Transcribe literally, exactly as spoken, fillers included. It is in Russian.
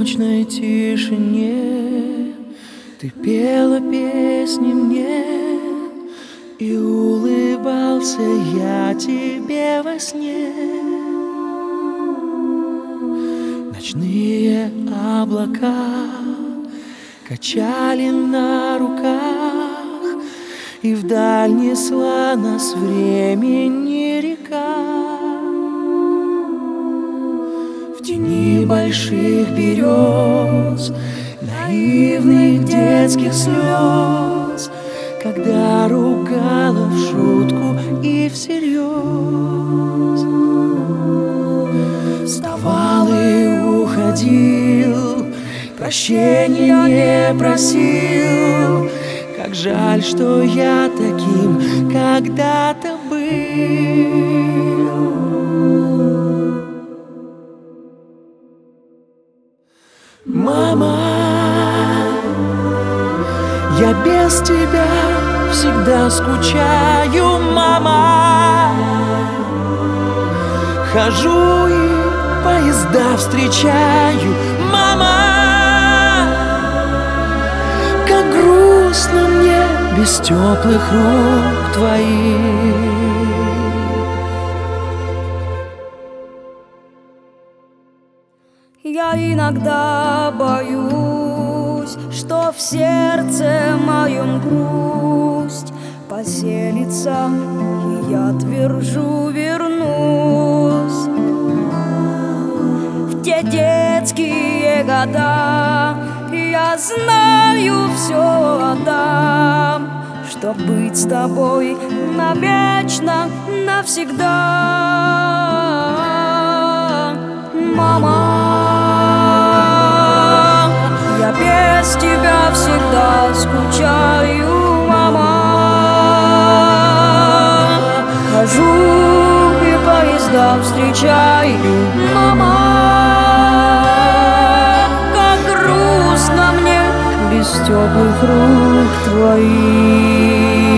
ночной тишине ты пела песни мне, и улыбался я тебе во сне. Ночные облака качали на руках, и вдаль несла нас времени река. В тени больших берез, наивных детских слез, когда ругала в шутку и всерьез, вставал и уходил, прощения не просил. Как жаль, что я таким когда-то был. Мама, я без тебя всегда скучаю, мама. Хожу и поезда встречаю, мама. Как грустно мне без теплых рук твоих. Я иногда боюсь, что в сердце моем грусть поселится, и я твержу вернусь в те детские года. Я знаю, все отдам, чтоб быть с тобой навечно, навсегда. Мама, я без тебя всегда скучаю, мама. Хожу и поезда встречаю, мама. Как грустно мне без теплых рук твоих.